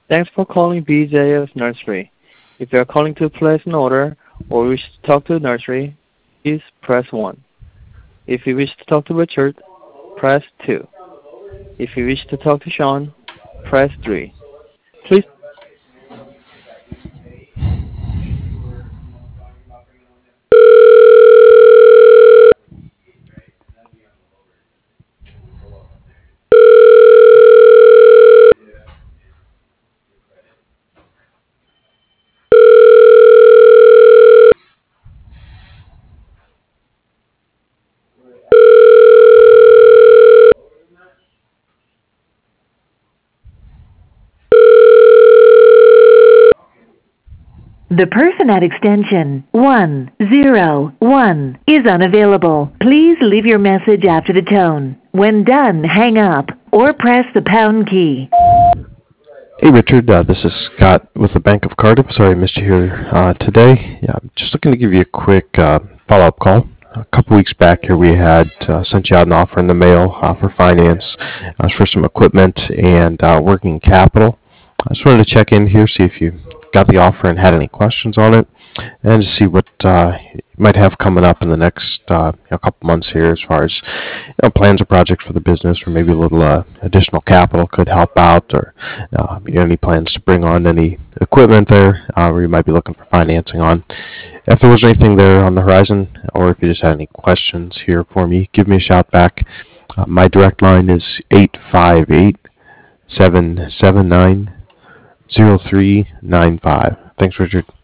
Thanks for calling BJ's Nursery. If you are calling to place an order or wish to talk to the nursery, please press 1. If you wish to talk to Richard, press 2. If you wish to talk to Sean, press 3. Please. The person at extension 101 is unavailable. Please leave your message after the tone. When done, hang up or press the pound key. Hey Richard, this is Scott with the Bank of Cardiff. Sorry I missed you here today. Yeah, I'm just looking to give you a quick follow-up call. A couple weeks back here we had sent you out an offer in the mail for finance for some equipment and working capital. I just wanted to check in here, see if you got the offer and had any questions on it, and to see what you might have coming up in the next couple months here as far as plans or projects for the business, or maybe a little additional capital could help out, or any plans to bring on any equipment there where you might be looking for financing on. If there was anything there on the horizon, or if you just had any questions here for me, give me a shout back. My direct line is 858-779-0395. Thanks, Richard.